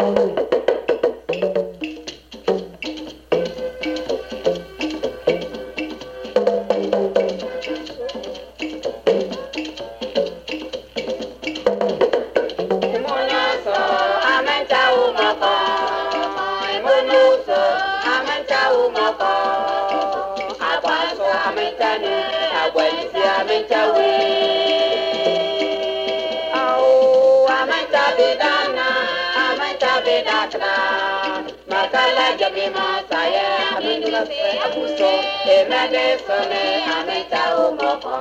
Makala jabi ma saya aminu se abuso emade sone ameta umoko.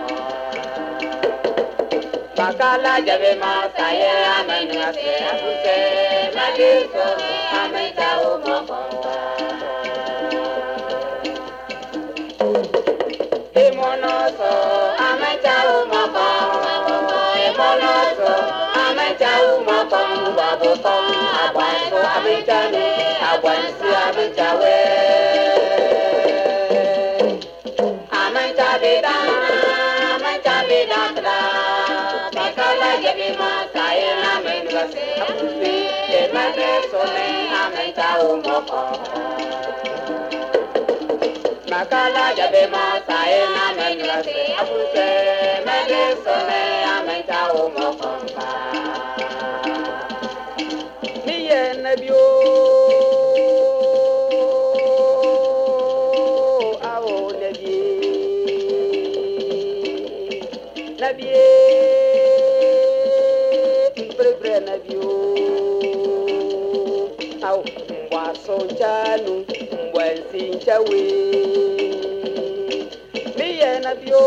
Makala jabi ma saya aminu se abuso emade sone ameta umoko. Emonoso ameta umoko. Emonoso ameta umoko. Babuko abwanso ametane. Abwansi ametawe ametabe dakda bakala jabi masaya amenugase abusi emade sone ametawo moko makala jabi masaya amenugase abusi emade sone ametawo moko niye nabio Nabie, bre nabio, au waso chanu, mwensi chawe, miye nabio.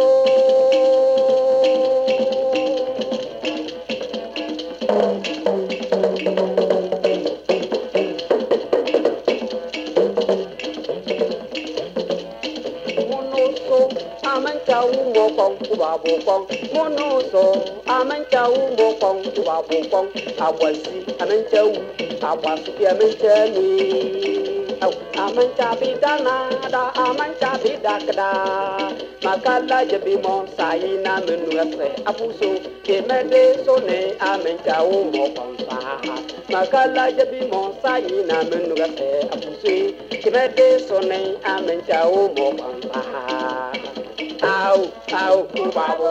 Amanchau mokong ubabokong monoso amanchau mokong ubabokong awasi amanchau awasu amanchani amancha bidana da amancha bidakda makala jabi mon sayina menuase apuso kemede sone amanchau mokong sa makala jabi mon sayina menuase apuso kemede sone amanchau mokong sa Au, ubabo,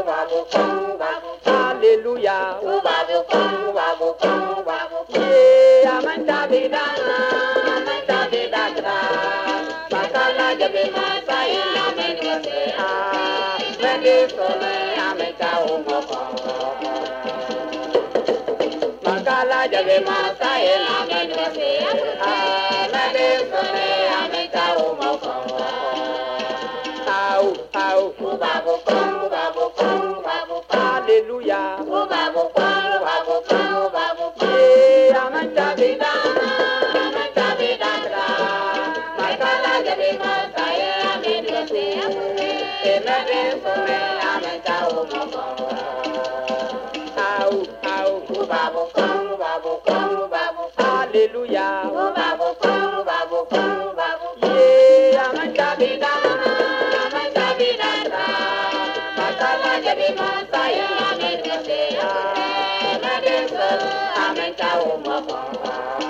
hallelujah, ubabo, yeah, amanta bidana, makala jabe masaya, menwase, mende sone, amenta umoko, makala jabe masaya, menwase, mende sone, amenta umoko. Au, ubabo, hallelujah, ubabo, yeah, amanta bidana, makala jabe masaya, menwase, emade sone, amenta umoko. Au, ubabo, hallelujah, ubabo, yeah, amanta bidana. Jabi masaya, amenta umoko.